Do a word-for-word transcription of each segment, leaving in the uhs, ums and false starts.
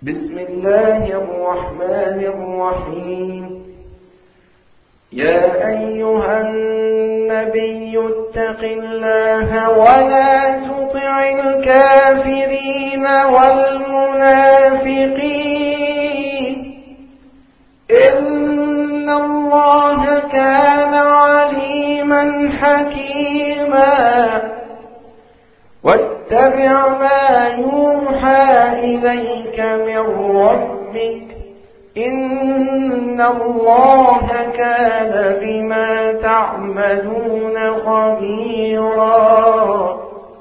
بسم الله الرحمن الرحيم. يا أيها النبي اتق الله ولا تطع الكافرين والمنافقين إن الله كان عليما حكيما. واتبع ما يوحى إليك من ربك إن الله كان بما تعملون خبيرا.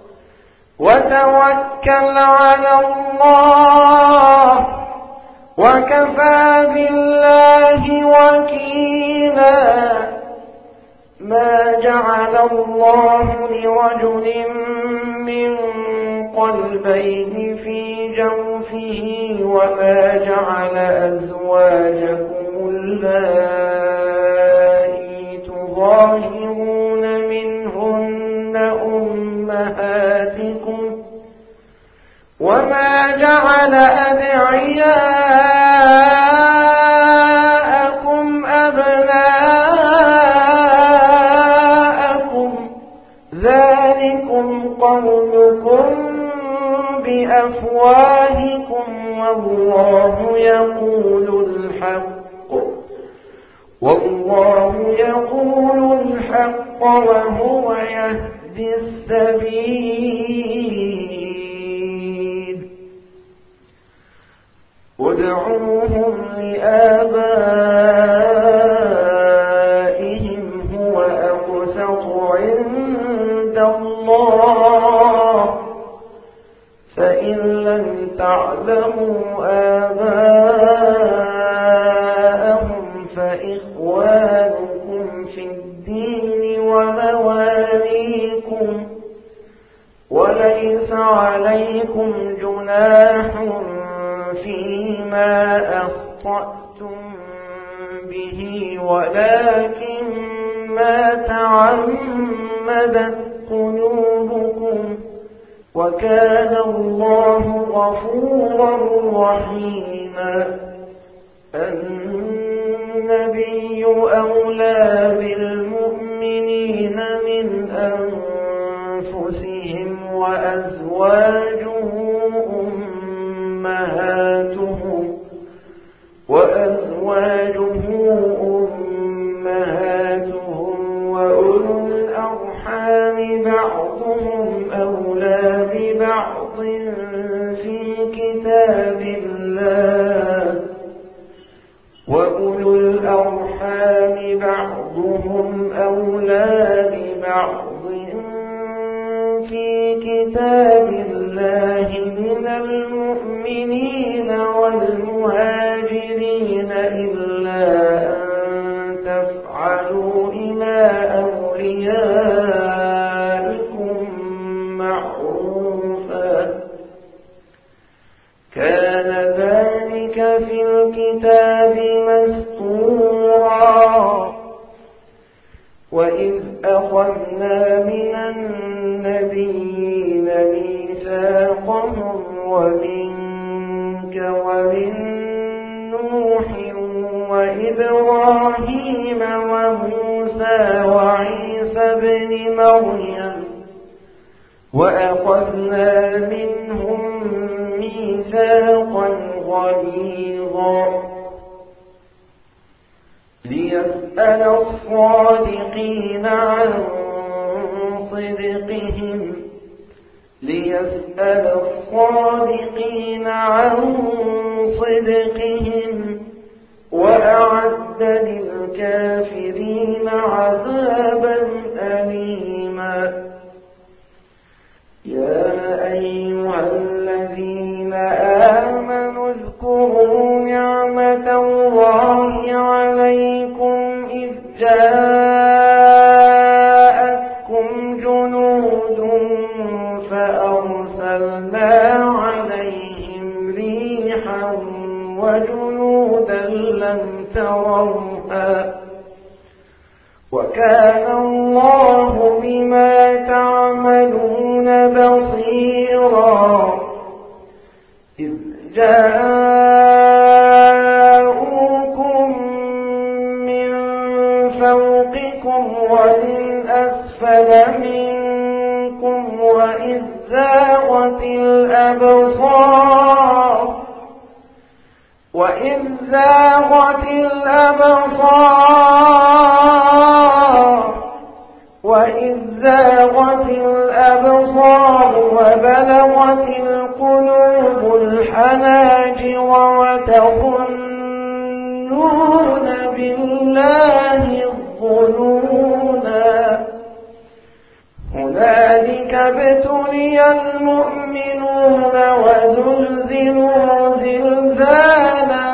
وتوكل على الله وكفى بالله وكيلا. ما جعل الله لرجل من قلبين في جوفه وما جعل أزواجكم اللائي تظاهرون منهن أمهاتكم وما جعل أدعياءكم أبناءكم ذلكم قولكم بأفواهكم والله يقول الحق والله يقول الحق وهو يهدي السبيل. ادعوهم لآبائهم هو أقسط عند الله فإن لم تعلموا آباءهم فإخوانكم في الدين ومواليكم وليس عليكم جناح فيما أخطأتم به ولكن ما تعمدت قلوبكم وكان الله غفورا رحيما. النبي أولى بالمؤمنين من أنفسهم وأزواجه أمهاتهم وأزواجه أمهاتهم وأولو الأرحام بعضهم أولى ببعض في كتاب الله وأولو الأرحام بعضهم أولى ببعض في كتاب الله من المؤمنين والمهاجرين إلا أن تفعلوا إلى أوليائكم معروفا كان ذلك في الكتاب مسطورا. وإذ أخذنا من النبيين ميثاقهم ومنك ومن نوح وإبراهيم وموسى وعيسى ابن مريم وأخذنا منهم ميثاقا غليظا ليسأل الصادقين عن صدقهم ليسأل الصادقين عن صدقهم وأعد للكافرين عذابا أليما. يا أيها الذين آمنوا اذكروا نعمة الله عليكم إذ جاءتكم جنود فأرسلنا عليهم ريحا وجنودا لم تروها وكان الله بما تعملون بصيرا. إذ جاءوكم من فوقكم ومن أسفل منكم وإذ زاغت الأبصار وإذ زاغت الأبصار وإذ زاغت الأبصار وبلغت القلوب الحناجر وتظنون بالله الظنونا هنالك ابتلي المؤمنون وزلزلوا زلزالا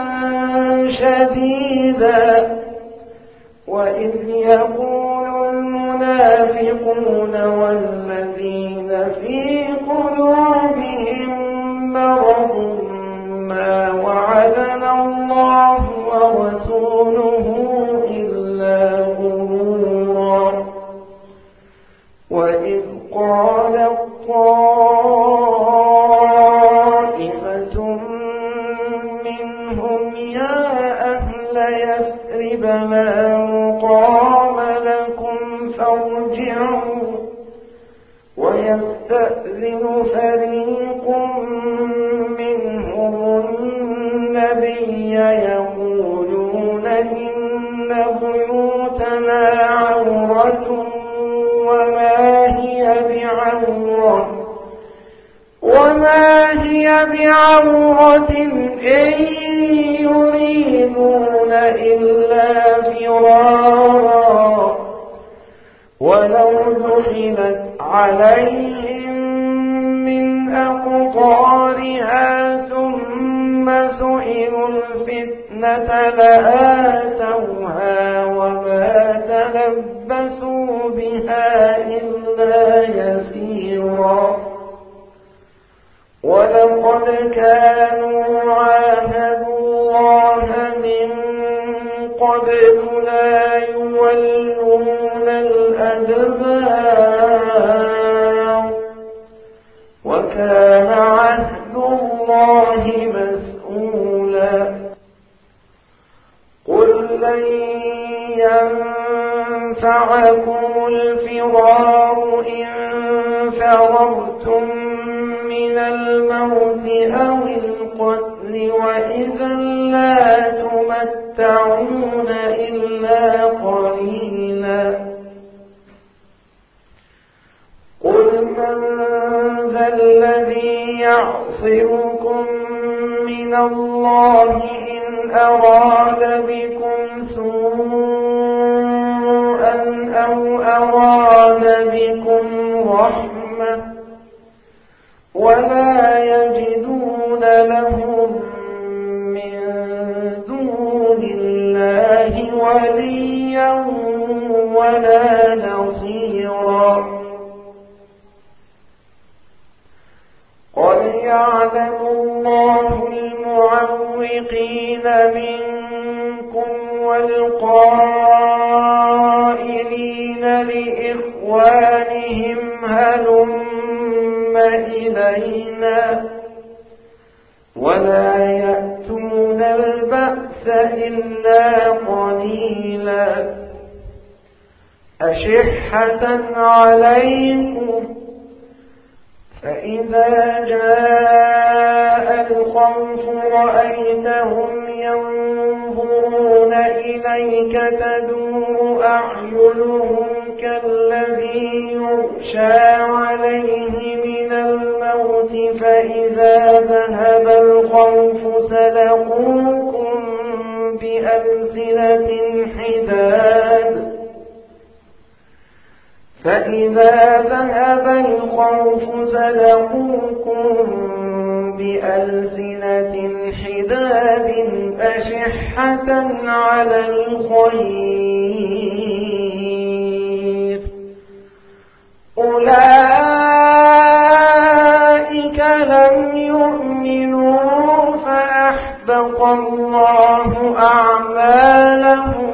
شديدا وإذ يقول المنافقون والذين في قلوبهم مرض ما وعدنا الله ورسوله إلا غرورا وإذ قالت طائفة منهم يا أهل يثرب لا مقام لكم فارجعوا ويستأذن فريق منهم النبي يقولون إن بيوتنا عورة وما هي بعورة وما هي بعورة إن يريدون إلا فرارا ولو دخلت عليهم من أقطارها ثم سئلوا الفتنة لآتوها وما تلبثوا بها إلا يسيرا ولقد كانوا عاهدوا الله من قبل لا يولون الأدبار وكان عهد الله مسؤولا قل لن ينفعكم الفرار إن فررتم من الموت أو القتل وإذا لا تمتعون إلا قليلا قل من ذا الذي يعصركم من الله إن أراد بكم سوءا أو أراد بكم رحمة ولا يجدون لهم من دون الله وليا ولا نصيرا قد يعلم الله المعوقين منكم والقائلين لإخوانهم هلم إلينا ولا يأتون البأس إلا قليلا أشحة عليكم فإذا جاء الخوف رأيتهم ينظرون إليك تدور أعينهم كالذي يغشى عليه من الموت فإذا ذهب الخوف سلقوكم بألسنة حداد فإذا ذهب الخوف سلقوكم بألسنة حداد أشحة على الخير أولئك لم يؤمنوا فأحبط الله أعمالهم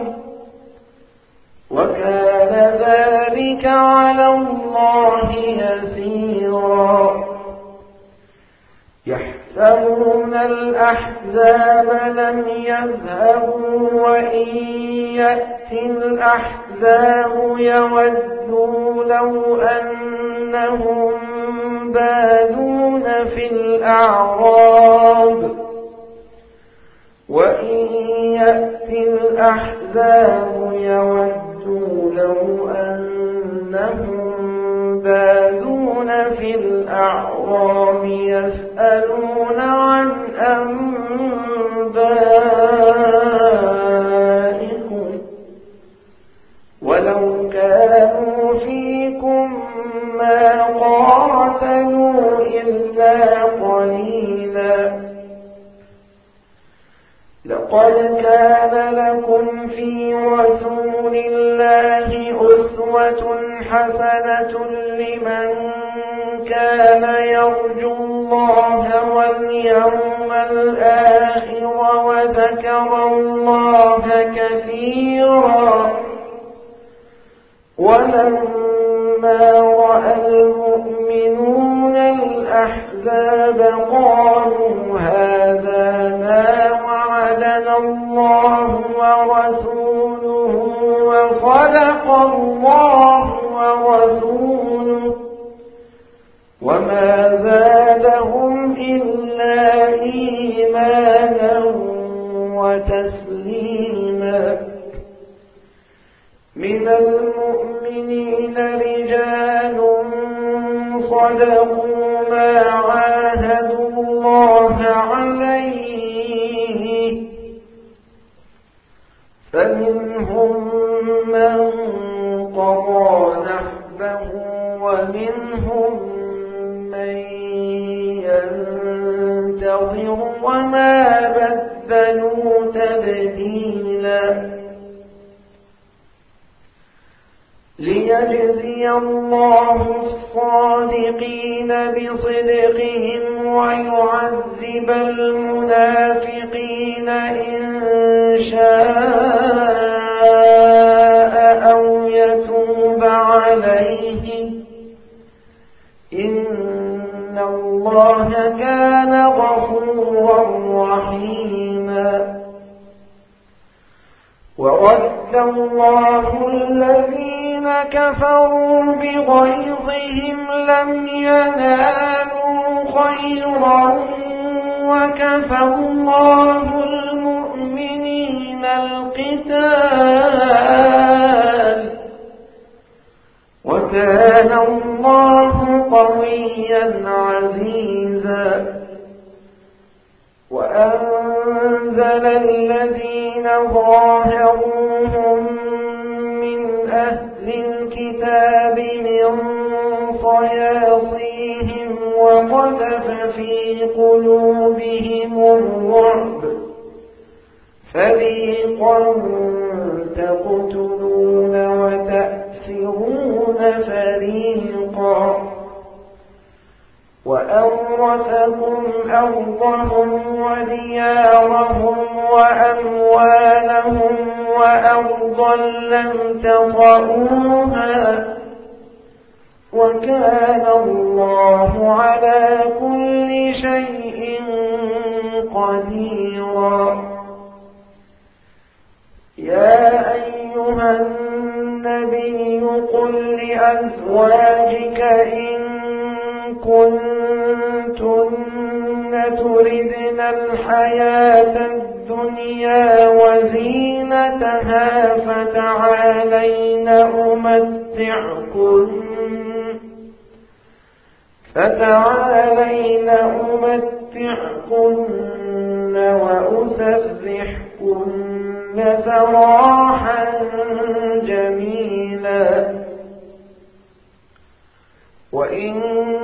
وكان ذلك على الله يسيرا يحسبون الأحزاب لم يذهبوا وإن يأتي الأحزاب يودوا لو أنهم بادون في الأعراب وإن يأتي الأحزاب يودوا لو أنهم بادون في الأعراب يسألون عن أنبائكم ولو كانوا فيكم ما قاتلوا إلا قليلا لقد كان لكم في رسول الله أسوة حسنة لمن كان يرجو الله واليوم الآخر وذكر الله كثيرا ولما رأى المؤمنون الأحزاب قالوا هذا ما وعدنا الله ورسوله وصدق الله ورسوله وما زادهم إلا إيمانا وتسليما من المؤمنين رجال صدقوا ما عاهدوا الله عليه فمنهم من قضى نحبه ومنهم من ينتظر وما بدلوا تبديلا ليجزي الله الصادقين بصدقهم ويعذب المنافقين إن شاء أو يتوب عليهم إن الله كان غفورا رحيما ورد الله الذين كفروا بغيظهم لم ينالوا خيرا وكفى الله المؤمنين القتال وكان الله قويا عزيزا وأنزل الذين ظاهروهم من أهل الكتاب من صياصيهم وقذف في قلوبهم الرعب فريقا تقتلون وتأسرون فريقا وأورثكم أرضهم وديارهم وأموالهم وأرضا لم تطئوها وكان الله على كل شيء قديرا يا أيها النبي قل لأزواجك إن كنتن تردن الحياة الدنيا وزينتها فتعالين أمتعكن فتعالين أمتعكن وأسرحكن سراحا جميلا وإن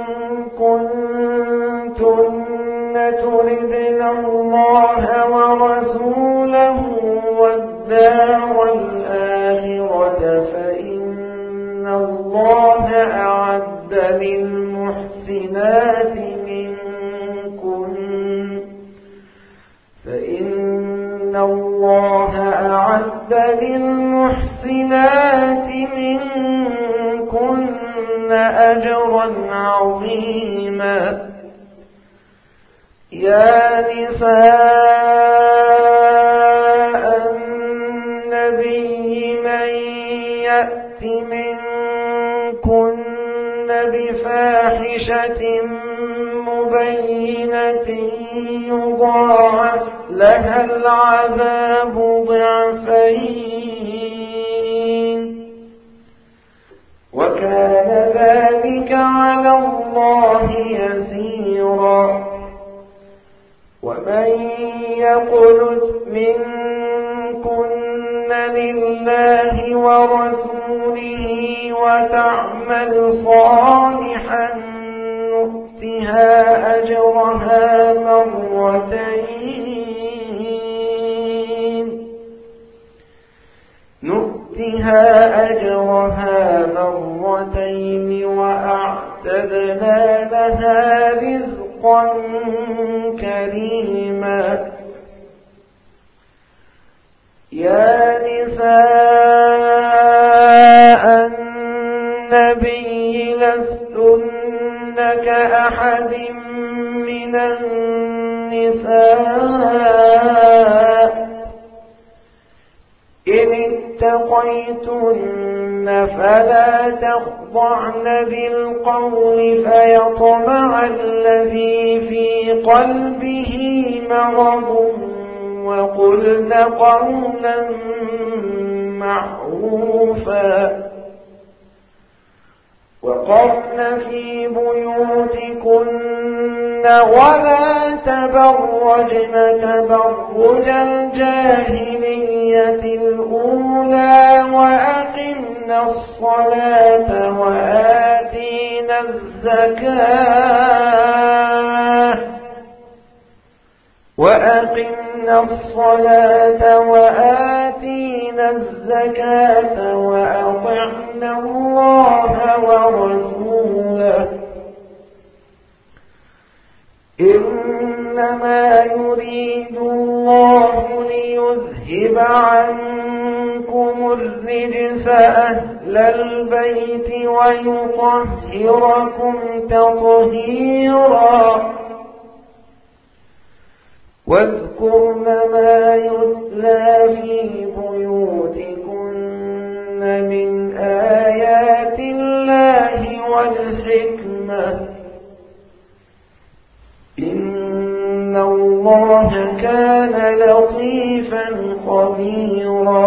كنتن تردن الله ورسوله والدار الآخرة فإن الله أعد للمحسنات منكن فإن الله أعد للمحسنات منكن أجرا عظيما يا نساء النبي من يأت منكن بفاحشة مبينة يضاعف لها العذاب ضعفين وكان ذلك على الله يسيرا. ومن يقنت منكن لله ورسوله وتعمل صالحا نؤتها أجرها مرتين نؤتها أجرها مرتين وأعتدنا لها رزقا كريما. يا نساء النبي لستن كأحد من النساء إن اتقيتن فلا تخضعن بالقول فيطمع الذي في قلبه مرض وقلن قولا معروفا وقرن في بيوتكن ولا تبرجن تبرج الجاهلية الأولى وأقمن الصلاة وآتينا الزكاة وأقمنا الصلاة وآتينا الزكاة وأطعنا الله ورسوله إنما يريد الله ليذهب عنكم الرجس أهل البيت ويطهركم تطهيرا. واذكرن ما يتلى في بيوتكن من آيات الله والحكمة إن الله كان لطيفا خبيرا.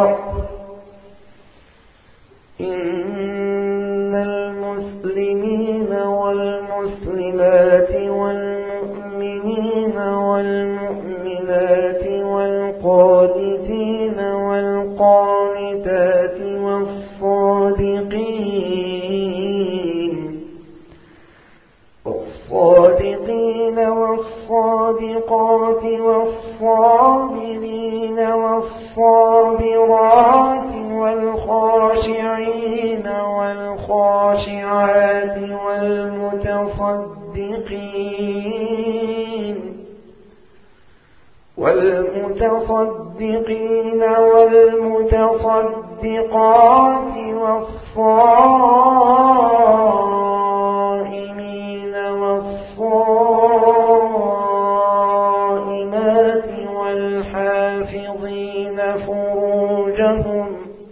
إن المسلمين والمسلمات والمؤمنين والمؤمنات والقانتين والقانتات والصادقين والصادقين والصادقات والصابرين والصابرات والخاشعين والخاشعات والمتصدقين والمتصدقين والمتصدقات والصائمين والصائمات والحافظين فروجهم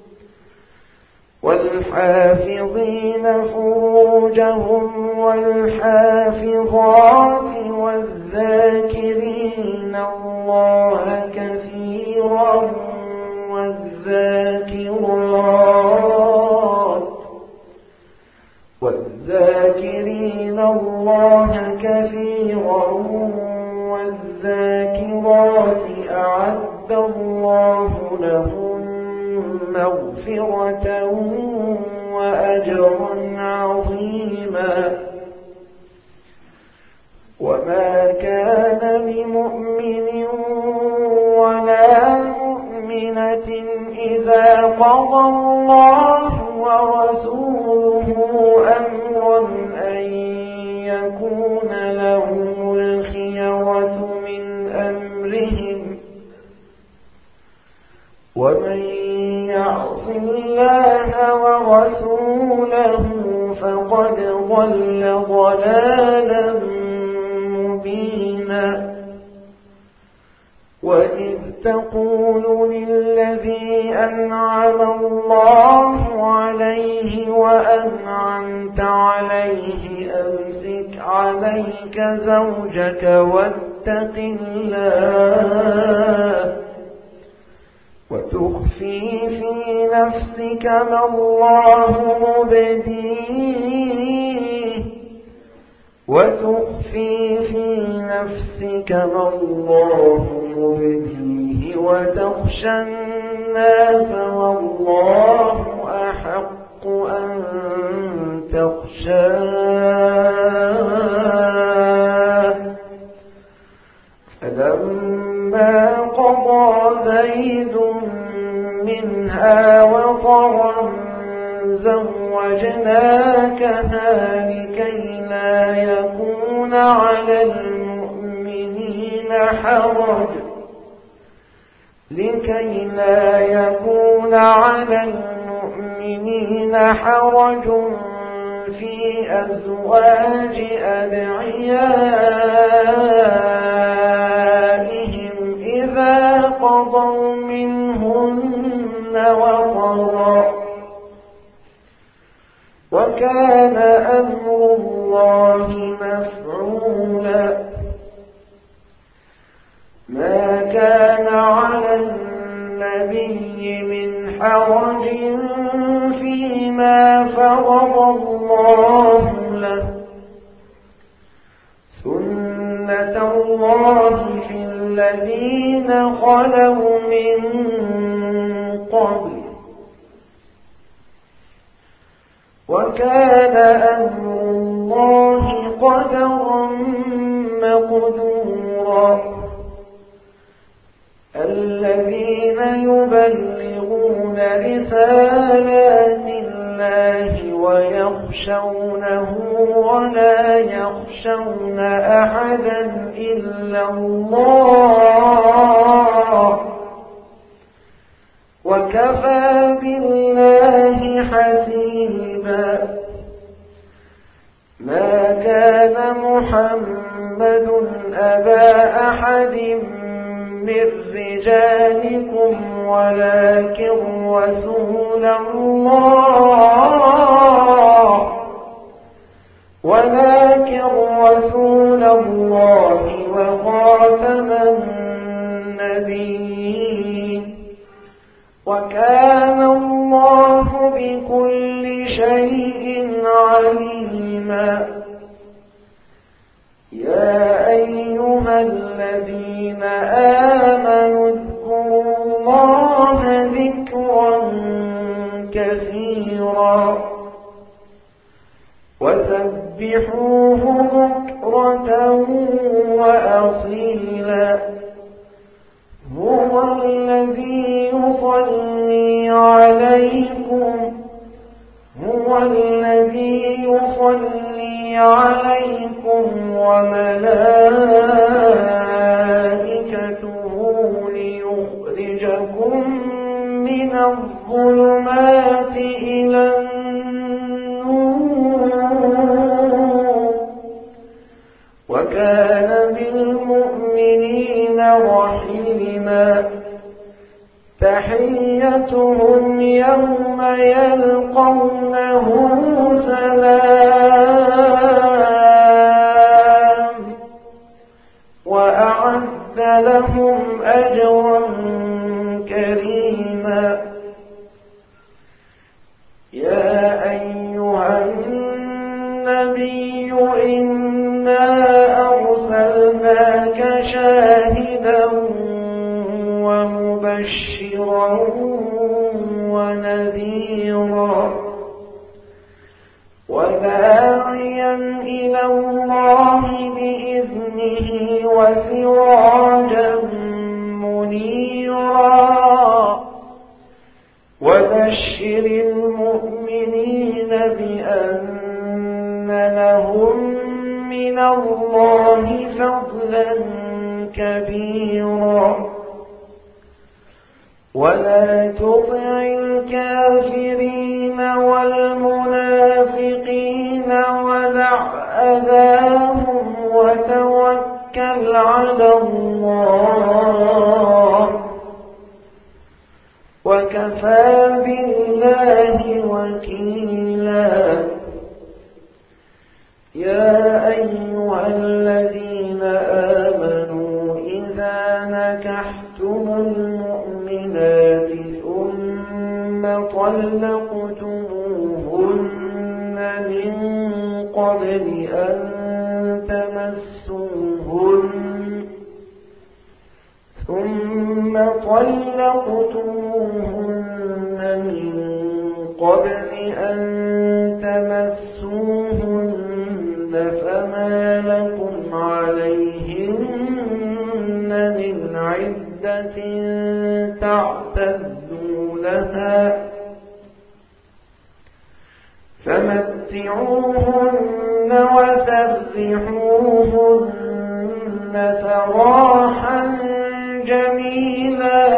والحافظين فروجهم والحافظات والذاكرين الله كثيرا والذاكرات والذاكرين الله كثيرا والذاكرات أعد الله لهم مغفرة وأجرا عظيما. وما كان لمؤمن ولا مؤمنة إذا قضى الله ورسوله أمرا أن يكون لهم الخيرة من أمرهم ومن يعص الله ورسوله فقد ضل ضلالا مبينا. وإذ تقول للذي أنعم الله عليه وأنعمت عليه أمسك عليك زوجك واتق الله وتخفي في نفسك ما الله مبديه وتخفي في نفسك ما الله مبديه وتخشى الناس والله أحق أن تخشاه فلما قضى زيد منها وطرا زوجناكها لكي لا يكون على المؤمنين حرج لكي لا يكون على المؤمنين حرج في أزواج أدعيائهم إذا قضوا منهن وطرا وكان أمر الله مفعولا ما كان على النبي من حرج فيما فرض الله له سنة الله في الذين خلوا من قبل وكان أمر الله قدرا مقدورا الذين يبلغون رسالات الله ويخشونه ولا يخشون أحدا إلا الله وكفى بالله حسيبا ما كان محمد أبا أحد من رجالكم ولكن رسول الله ولكن رسول الله وخاتم النبيين وكان الله بكل شيء عليما يا أيها الذين آمنوا اذكروا الله ذكرا كثيرا وسبحوه بكرة وأصيلا هو الذي يصلي عليكم هو الذي يصلي عليكم وملائكته ليخرجكم من الظلمات إلى النور وكان بالمؤمنين رحيما تحيتهم يوم يلقونه سلام وأعد لهم أجرا كريما يا أيها النبي إنا أرسلناك شاهدا ومبشرا ونذيرا وداعيا إلى الله بإذنه وسراجا منيرا وبشر المؤمنين بأن لهم من الله فضلا كبيرا ولا تطع الكافرين والمنافقين ودع أذاهم وتوكل على الله وكفى بالله وكيلا. يا أيها الذين آمنوا إذا نكحتم المؤمنات ثم طلقتموهن من قبل أن تمسوهن ثم طلقتموهن من قبل أن تمسوهن فما لكم عليهن من عدة تعتدونها فمتعوهن وسرحوهن سراحا جميلا.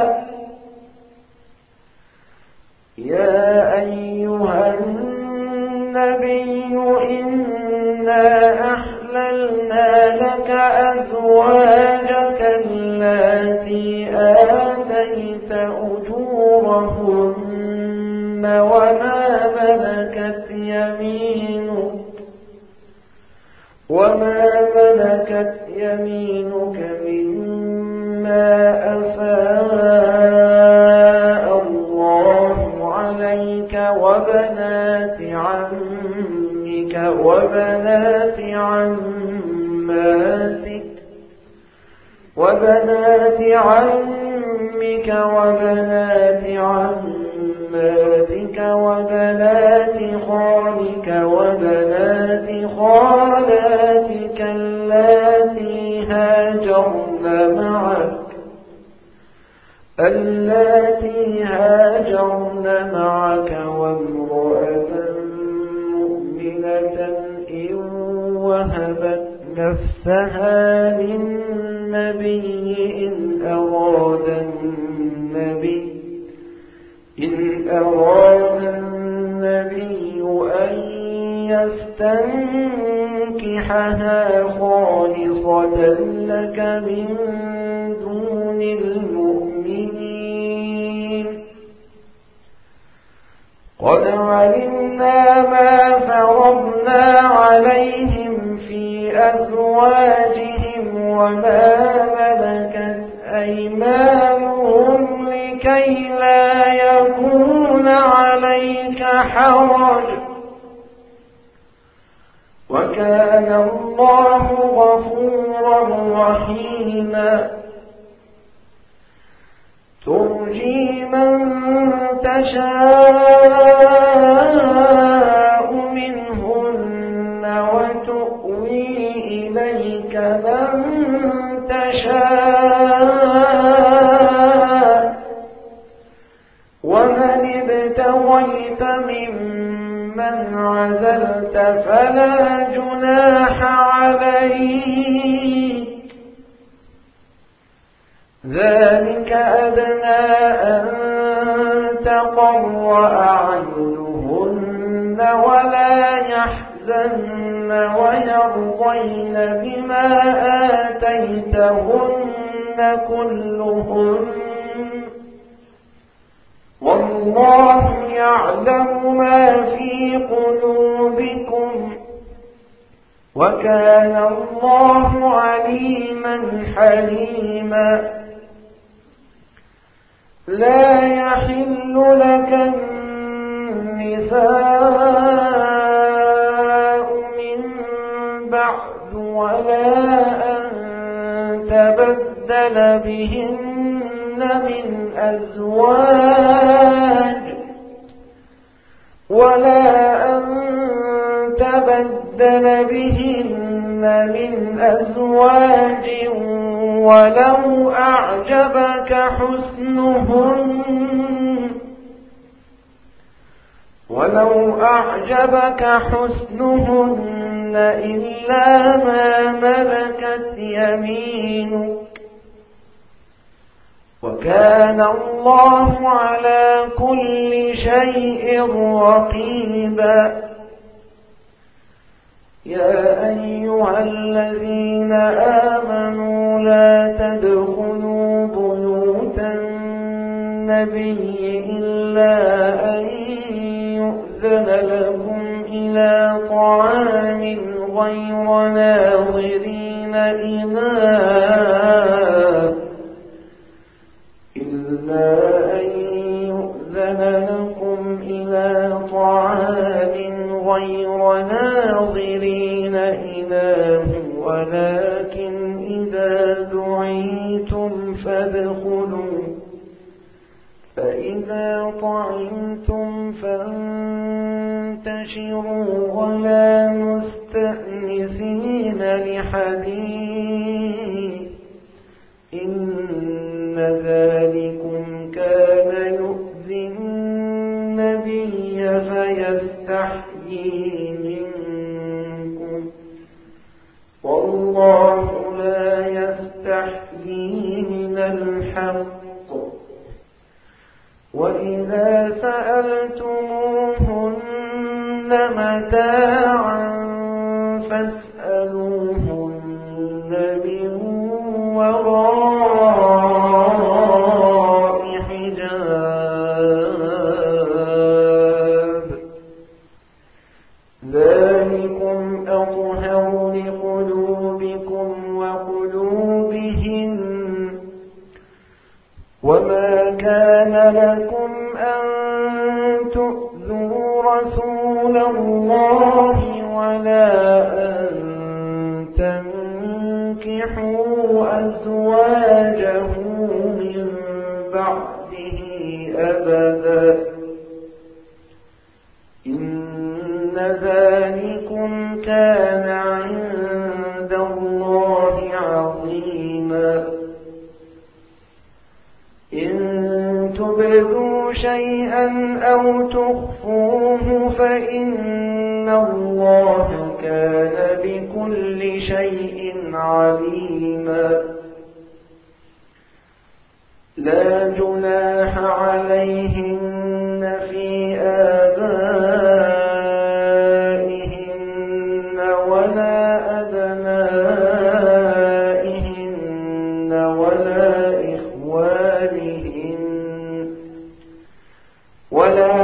يا أيها النبي إنا أحللنا لك أزواجك اللاتي آتيت أجورهن وما ملكت يمينك وما ملكت يمينك مما أفاء الله عليك وبنات عمك وبنات عماتك وبنات عمك وبنات عماتك وبنات خالك وبنات خالاتك اللاتي هاجرن معك اللاتي هاجرن معك وامرأة مؤمنة إن وهبت نفسها للنبي إن أراد النبي إن أراد النبي أن يستنكحها خالصة لك من دون المؤمنين. قد علمنا ما فرضنا عليهم في أزواجهم وما ملكت أيمانهم لكي لا يكون عليك حرج وكان الله غفورا رحيما. ترجي من تشاء منهن وتؤوي إليك من تشاء ومن ابتغيت ممن عزلت فلا جناح عليك ذلك أدنى أن تقر أعينهن ولا يحزن ويرضين بما آتيتهن كلهن والله يعلم ما في قلوبكم وكان الله عليما حليما. لا يحل لك النساء من بعد ولا أن تبدل بهن من أزواج ولا أن تبدل بهن من أزواج ولو أعجبك حسنهن ولو أعجبك حسنهن إلا ما ملكت يمينك وكان الله على كل شيء رقيبا. يا أيها الذين آمنوا لا تدخلوا بيوت النبي إلا إلا أن يؤذن لكم إلى طعام غير ناظرين إناه إلا أن يؤذن لكم إلى طعام غير ناظرين إناه ولكن إذا دعيتم فادخلوا فإذا طعمتم فانتشروا ولا مستأنسين لحديث إن ذلكم كان يؤذي النبي فيستحيي منكم والله لا يستحيي من الحق وإذا سألتموهن متاعا فاسألوهن من وراء حجاب ذلكم أطهر لقلوبكم وقلوبهم وما كان لكم أن تؤذوا رسول الله ولا أن تنكحوا أزواجه من بعده أبدا إن ذلكم كان عند الله عظيما إن تبدوا شيئا أو تخفوه فإن الله كان بكل شيء عليما لا جناح عليهن في آبائهن ولا أبنائهن ولا ولا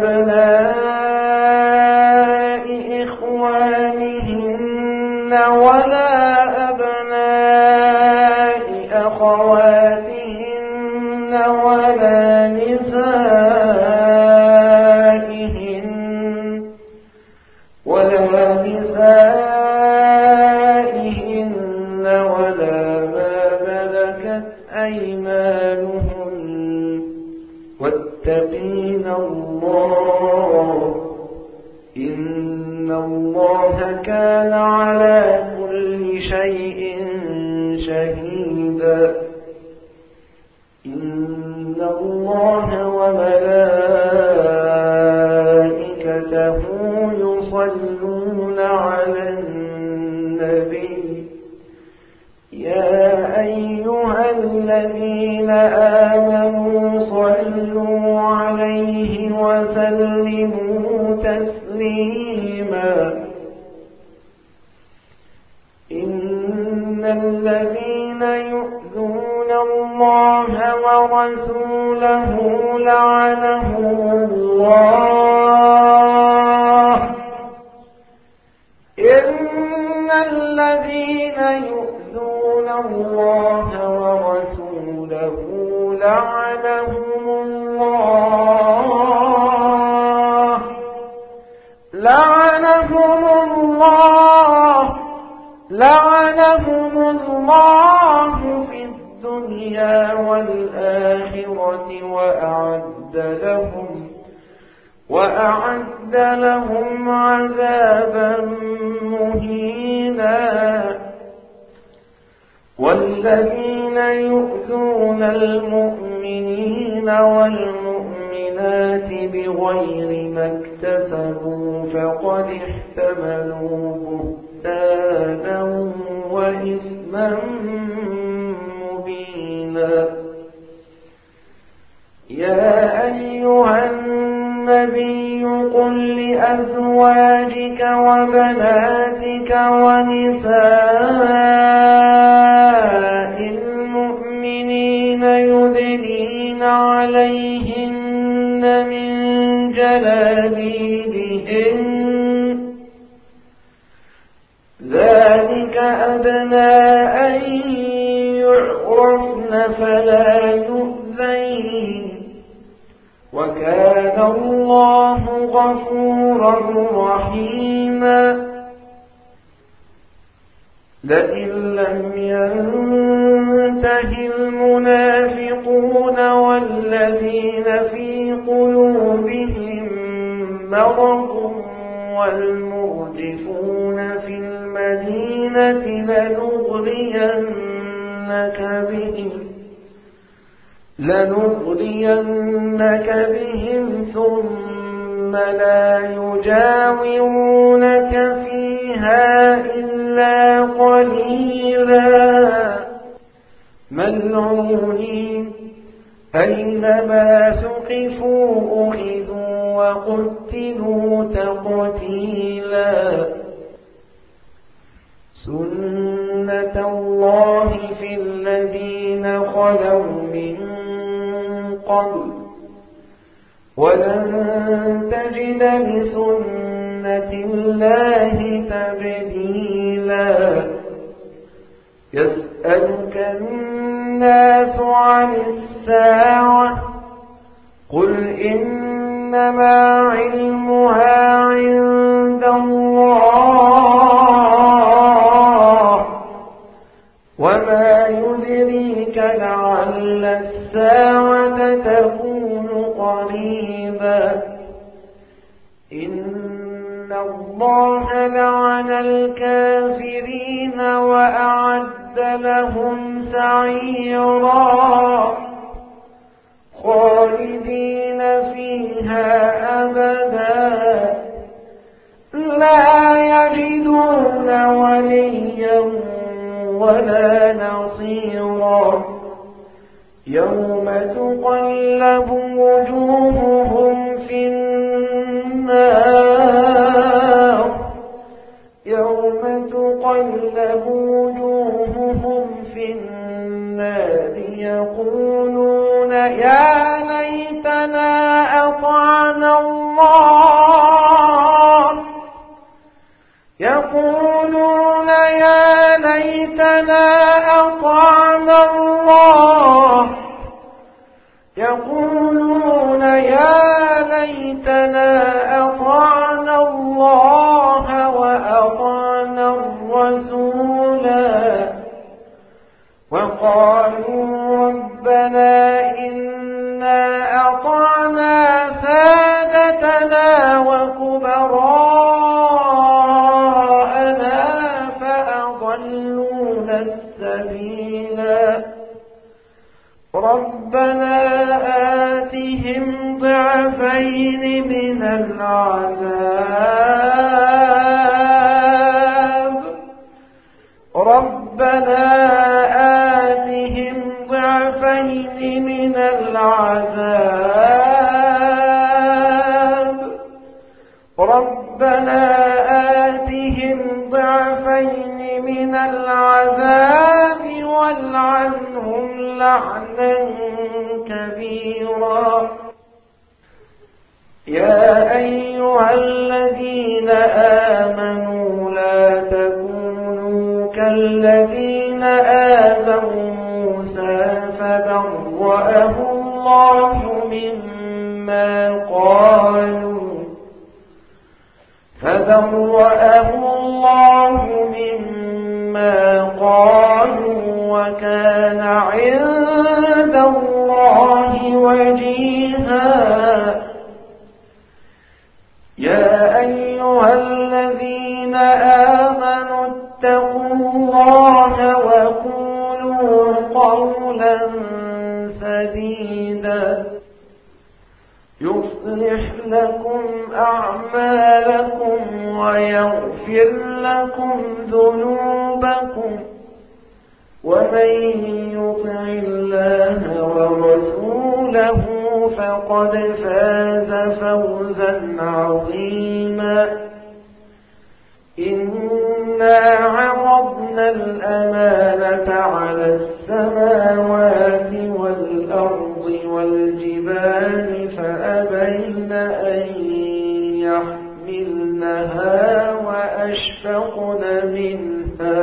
أبناء إخوانهن ولا أبناء أخواتهن ولا نسائهن ولا نسائهن ولا ما ملكت أيمانهن واتقين الله إن الله كان على كل شيء شهيدا إن الله وملائكته يصلون على النبي يا أيها الذين آمنوا صلوا عليه وسلموا تسليما إن الذين يؤذون الله ورسوله لعنهم الله إن الذين يؤذون الله ورسوله لعنهم الله لعنهم الله لعنهم الله في الدنيا والآخرة وأعد لهم وأعد لهم عذابا مهينا والذين يؤذون المؤمنين والمؤمنات بغير ما اكتسبوا فقد احتملوا بهتانا وإثما مبينا يا أيها النبي قل لأزواجك وبناتك ونساء المؤمنين يدنين عليهن من جلابيبهن ذلك أدنى أن يعرفن فلا يؤذين وكان الله غفورا رحيما لئن لم ينته المنافقون والذين في قلوبهم مرض والمرجفون في المدينة لنغرينك بهم لنغرينك بهم ثم لا يجاورونك فيها إلا قليلا ملعونين أينما ثقفوا أخذوا وقتلوا تقتيلا سنة الله في الذين خلوا من قبل ولن تجد لسنة الله تبديلا يسألك الناس عن الساعة قل إنما علمها عند الله وما يدريك لعل الساعة تكون قريبا إن الله لعن الكافرين وأعد لهم سعيرا خالدين فيها أبدا لا يجدون وليا ولا نصيرا يوم تقلب وجوههم في النار يوم تقلب وجوههم في النار يقولون يا ليتنا أطعنا الله يقولون يا ليتنا أطعنا الله يقولون يا ليتنا أطعنا الله وأطعنا الرسولا وقالوا ربنا إنا أطعنا سادتنا وكبراءنا فأضلونا السبيلا ربنا آتهم ضعفين من العذاب ربنا آتهم ضعفين من العذاب ربنا آتهم ضعفين من العذاب والعنهم لعنا كبيرا يا أيها الذين آمنوا لا تكونوا كالذين آذوا موسى فبرأه الله مما قالوا فبرأه الله مما قالوا وكان عند الله وجيها يا أيها الذين آمنوا اتقوا الله وقولوا قولا سديدا يصلح لكم أعمالكم ويغفر لكم ذنوبكم ومن يطع الله ورسوله فقد فاز فوزا عظيما إنا عرضنا الأمانة على السماوات والأرض والجبال فأبين وأشفقن منها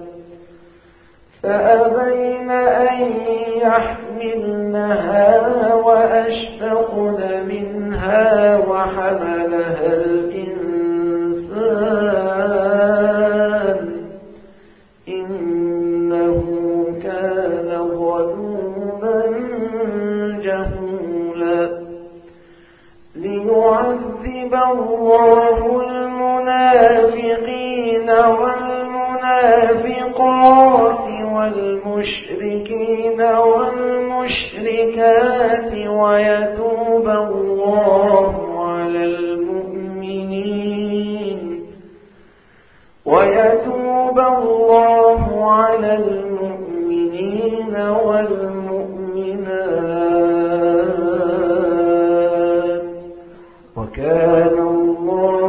فأبين أن يحملنها وأشفقن منها وحملها الإنسان إنه كان ظلوما جهولا ليعذب الله المنافقين والمنافقات والمشركين والمشركات ويتوب الله على المؤمنين ويتوب الله على المؤمنين والمؤمنات وكان الله